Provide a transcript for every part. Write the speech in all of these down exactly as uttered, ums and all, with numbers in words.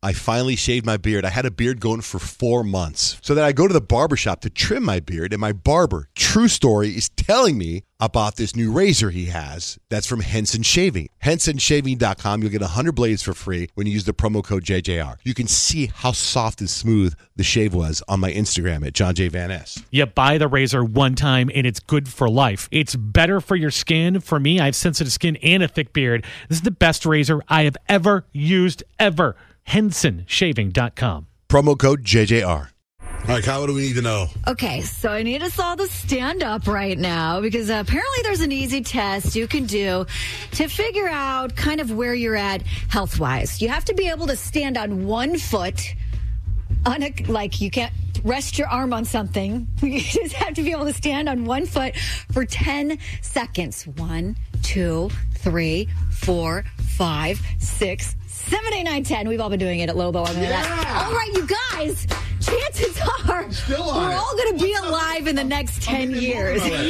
I finally shaved my beard. I had a beard going for four months. So then I go to the barbershop to trim my beard, and my barber, true story, is telling me about this new razor he has that's from Henson Shaving. Henson Shaving dot com. You'll get one hundred blades for free when you use the promo code J J R. You can see how soft and smooth the shave was on my Instagram at John J. Van Ness. You buy the razor one time, and it's good for life. It's better for your skin. For me, I have sensitive skin and a thick beard. This is the best razor I have ever used, ever. Henson Shaving dot com. Promo code J J R. All right, Kyle, what do we need to know? Okay, so I need us all to stand up right now because uh, apparently there's an easy test you can do to figure out kind of where you're at health-wise. You have to be able to stand on one foot, on a, like you can't rest your arm on something. You just have to be able to stand on one foot for ten seconds. One, two, three, four, five, six, seven, eight, nine, ten. We've all been doing it at Lobo. I'm Yeah. that. All right, you guys, chances are Still on we're it. all going to be alive in the next ten years. Yay.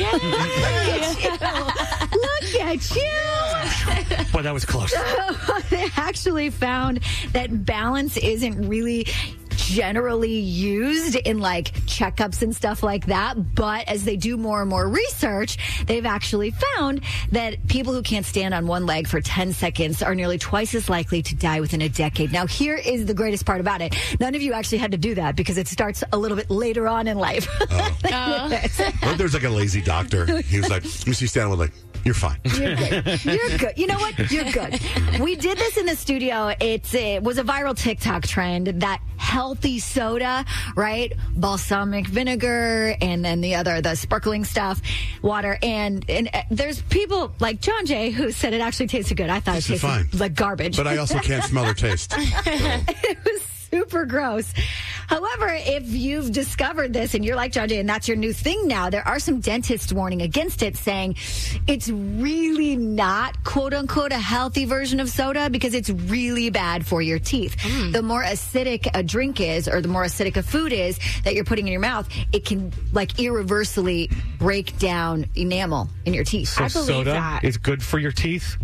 Look at you. Boy, that was close. They actually found that balance isn't really generally used in like checkups and stuff like that. But as they do more and more research, they've actually found that people who can't stand on one leg for ten seconds are nearly twice as likely to die within a decade. Now, here is the greatest part about it. None of you actually had to do that because it starts a little bit later on in life. What, there's like a lazy doctor. He was like, let me see you stand with like, you're fine. You're good. You're good. You know what? You're good. We did this in the studio. It's, it was a viral TikTok trend, that healthy soda, right? Balsamic vinegar and then the other, the sparkling stuff, water. And, and uh, there's people like John Jay who said it actually tasted good. I thought Tasted it tasted fine. like garbage. But I also can't smell or taste. So. It was super gross. However, if you've discovered this and you're like John Jay and that's your new thing now, there are some dentists warning against it, saying it's really not, quote unquote, a healthy version of soda because it's really bad for your teeth. Mm. The more acidic a drink is, or the more acidic a food is that you're putting in your mouth, it can like irreversibly break down enamel in your teeth. So I believe soda that. is good for your teeth?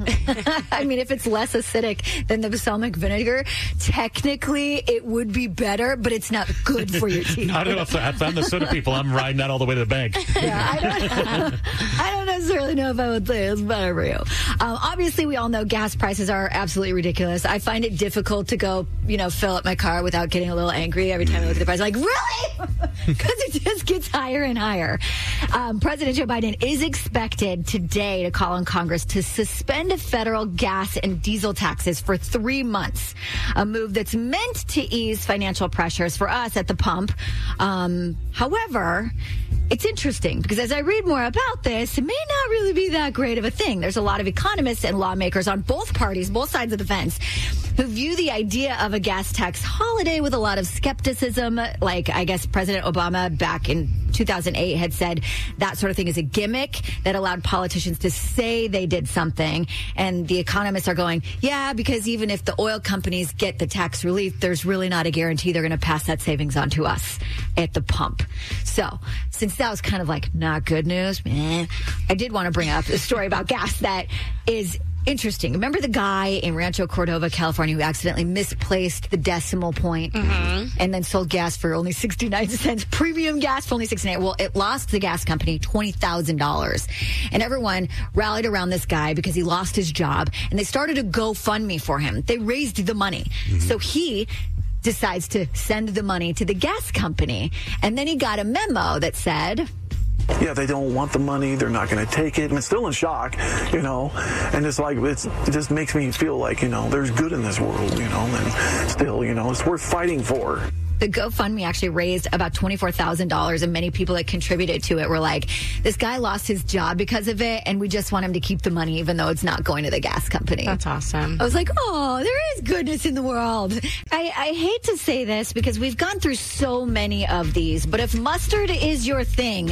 I mean, if it's less acidic than the balsamic vinegar, technically it would be better, but it's not good for your teeth. I don't know if, if I'm the soda people, I'm riding that all the way to the bank. Yeah, I don't, I don't necessarily know if I would say it's better for you. Um, obviously, we all know gas prices are absolutely ridiculous. I find it difficult to go, you know, fill up my car without getting a little angry every time I look at the price. I'm like, really? Because it just gets higher and higher. Um, President Joe Biden is expected today to call on Congress to suspend federal gas and diesel taxes for three months, a move that's meant to ease financial pressures for us at the pump. Um, however, it's interesting because as I read more about this, it may not really be that great of a thing. There's a lot of economists and lawmakers on both parties, both sides of the fence, who view the idea of a gas tax holiday with a lot of skepticism. Like, I guess President Obama back in two thousand eight had said that sort of thing is a gimmick that allowed politicians to say they did something. And the economists are going, yeah, because even if the oil companies get the tax relief, there's really not a guarantee they're going to pass that savings on to us at the pump. So since that was kind of like not good news, man, I did want to bring up a story about gas that is interesting. Remember the guy in Rancho Cordova, California, who accidentally misplaced the decimal point mm-hmm. and then sold gas for only sixty-nine cents, premium gas for only sixty-nine. Well, it lost the gas company twenty thousand dollars. And everyone rallied around this guy because he lost his job, and they started a GoFundMe for him. They raised the money. Mm-hmm. So he decides to send the money to the gas company. And then he got a memo that said, yeah, they don't want the money. They're not going to take it. I'm still in shock, you know, and it's like, it's, it just makes me feel like, you know, there's good in this world, you know, and still, you know, it's worth fighting for. The GoFundMe actually raised about twenty-four thousand dollars, and many people that contributed to it were like, this guy lost his job because of it, and we just want him to keep the money even though it's not going to the gas company. That's awesome. I was like, oh, there is goodness in the world. I, I hate to say this because we've gone through so many of these, but if mustard is your thing,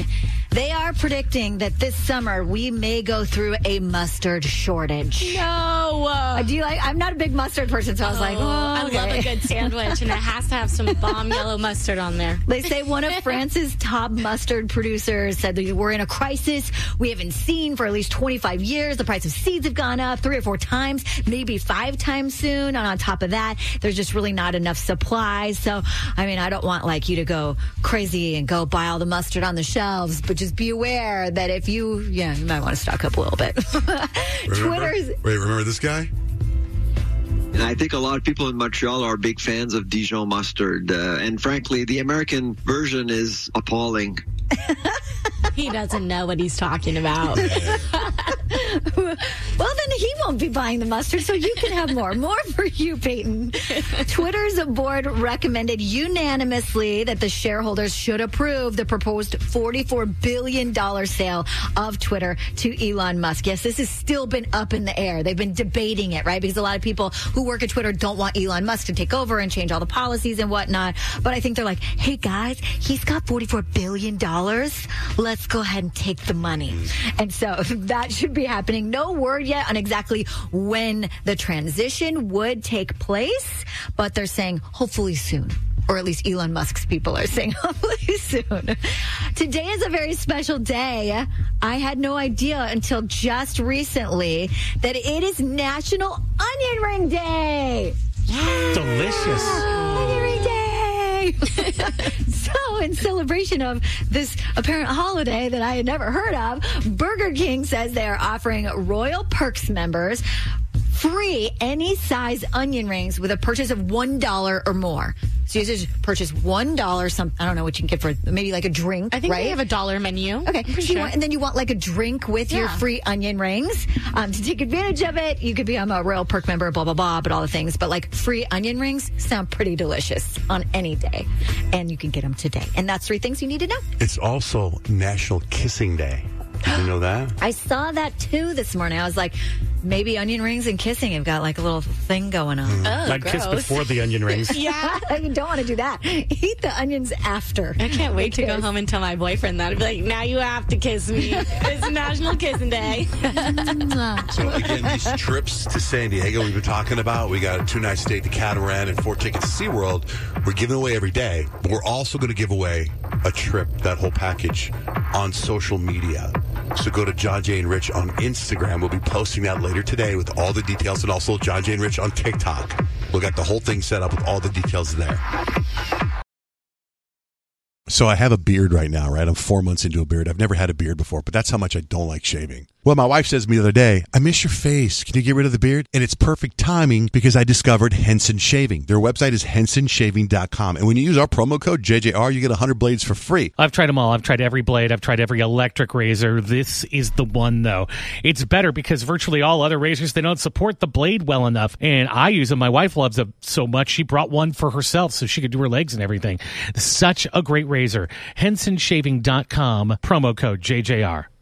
They are predicting that this summer we may go through a mustard shortage. No. Uh, do you like? I'm not a big mustard person, so I was like, oh, I okay. love a good sandwich, and it has to have some bomb yellow mustard on there. They say one of France's top mustard producers said that we're in a crisis we haven't seen for at least twenty-five years. The price of seeds have gone up three or four times, maybe five times soon. And on top of that, there's just really not enough supplies. So, I mean, I don't want like you to go crazy and go buy all the mustard on the shelves, but just be aware that if you, yeah, you might want to stock up a little bit. Twitter's. Wait, remember this guy? And I think a lot of people in Montreal are big fans of Dijon mustard. Uh, and frankly, the American version is appalling. He doesn't know what he's talking about. Well, then he won't be buying the mustard, so you can have more. More for you, Peyton. Twitter's board recommended unanimously that the shareholders should approve the proposed forty-four billion dollars sale of Twitter to Elon Musk. Yes, this has still been up in the air. They've been debating it, right? Because a lot of people who work at Twitter don't want Elon Musk to take over and change all the policies and whatnot. But I think they're like, hey, guys, he's got forty-four billion dollars. Let's go ahead and take the money. And so that should be happening. No word yet on exactly when the transition would take place, but they're saying hopefully soon. Or at least Elon Musk's people are saying hopefully soon. Today is a very special day. I had no idea until just recently that it is National Onion Ring Day. Delicious. Onion Ring Day. So, in celebration of this apparent holiday that I had never heard of, Burger King says they are offering Royal Perks members free any size onion rings with a purchase of one dollar or more. So you just purchase one dollar. Some I don't know what you can get for maybe like a drink. I think right? they have a dollar menu. Okay, so sure. you want, and then you want like a drink with Yeah. your free onion rings. Um, to take advantage of it, you could become a Royal Perk member, blah blah blah, but all the things. But like free onion rings sound pretty delicious on any day, and you can get them today. And that's three things you need to know. It's also National Kissing Day. Did you know that? I saw that too this morning. I was like, maybe onion rings and kissing have got like a little thing going on. Oh, I'd kiss gross. before the onion rings. Yeah. You don't want to do that. Eat the onions after. I can't wait to go Kiss. home and tell my boyfriend that. I'd be like, now you have to kiss me. It's National Kissing Day. So again, these trips to San Diego we've been talking about, we got a two-night stay to Catamaran and four tickets to SeaWorld. We're giving away every day, but we're also going to give away a trip, that whole package, on social media. So go to John Jay and Rich on Instagram. We'll be posting that later today with all the details, and also John Jay and Rich on TikTok. We'll get the whole thing set up with all the details there. So I have a beard right now, right? I'm four months into a beard. I've never had a beard before, but that's how much I don't like shaving. Well, my wife says to me the other day, I miss your face. Can you get rid of the beard? And it's perfect timing because I discovered Henson Shaving. Their website is henson shaving dot com. And when you use our promo code J J R, you get one hundred blades for free. I've tried them all. I've tried every blade. I've tried every electric razor. This is the one, though. It's better because virtually all other razors, they don't support the blade well enough. And I use them. My wife loves them so much, she brought one for herself so she could do her legs and everything. Such a great razor. henson shaving dot com, promo code J J R.